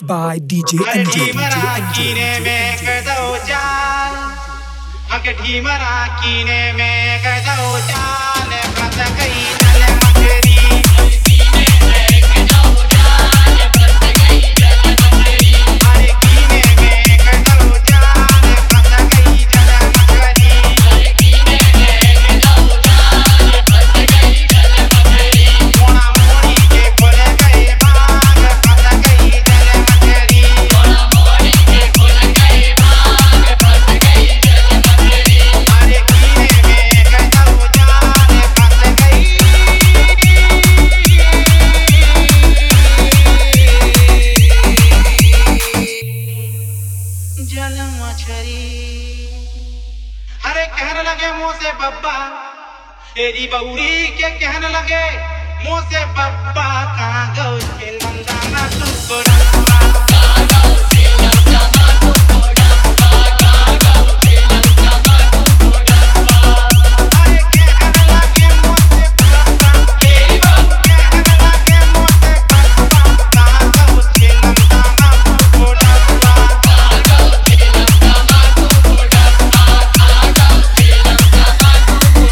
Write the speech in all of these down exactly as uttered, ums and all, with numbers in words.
Mixed by D J M J. अरे कहने लगे मुँह से बब्बा तेरी बउरी के कहने लगे मुँह से बब्बा कहाँ गौ के लंदाना तुमको रखा कहाँ गौ के लंदाना तुमको रखा कहाँ गौ के लंदाना तुमको रखा अरे कहने लगे मुँह से बब्बा तेरी बहू कहने लगे मुँह से बब्बा कहाँ गौ के लंदाना तुमको रखा कहाँ गौ के लंदाना तुमको रखा कहाँ गौ के लंदाना तुमको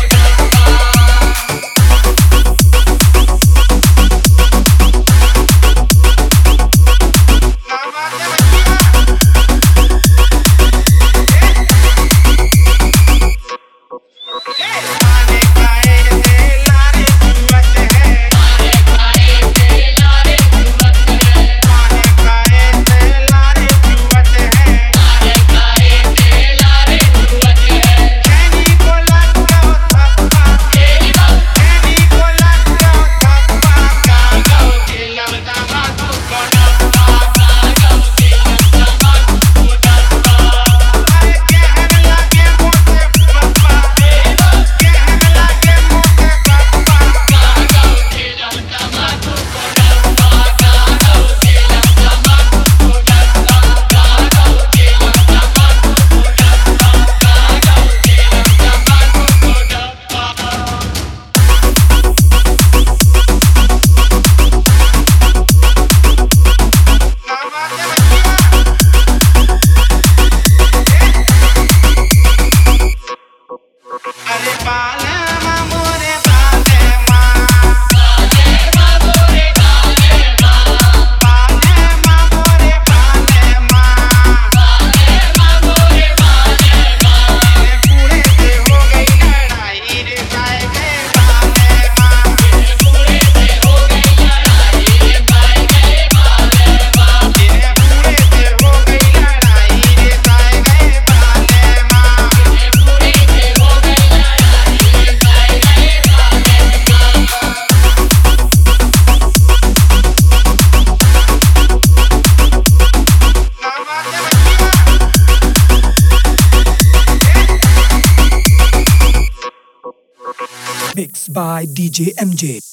Mixed by D J M J.